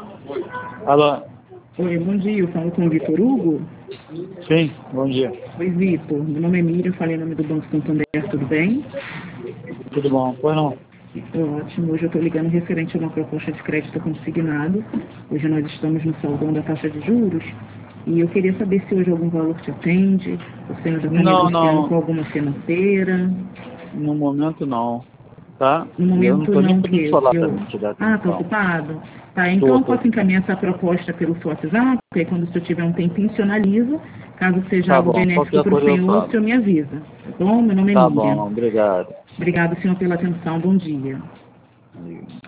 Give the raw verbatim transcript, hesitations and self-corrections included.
Alô? Oi, bom dia, eu falo com o Vitor Hugo. Sim, bom dia. Oi, Vitor, meu nome é Miriam, eu falei em nome do Banco Santander, tudo bem? Tudo bom? Pois não? Ótimo, hoje eu estou ligando referente a uma proposta de crédito consignado. Hoje nós estamos no saldão da taxa de juros e eu queria saber se hoje algum valor te atende, você ainda está Não, negociando não. com alguma financeira. No momento não. Tá? No E eu não momento tô nem não podendo que falar pra eu... mim te dar Ah, tá atenção. ocupado? Tá, então Tô, eu tô. posso encaminhar essa proposta pelo seu WhatsApp, e aí quando o senhor tiver um tempinho, se analisa. Caso seja Tá algo bom, benéfico qualquer para o coisa eu senhor, o falo. senhor me avisa. Tá bom? Meu nome é Tá Miriam. bom, obrigado. Obrigado, senhor, pela atenção. Bom dia.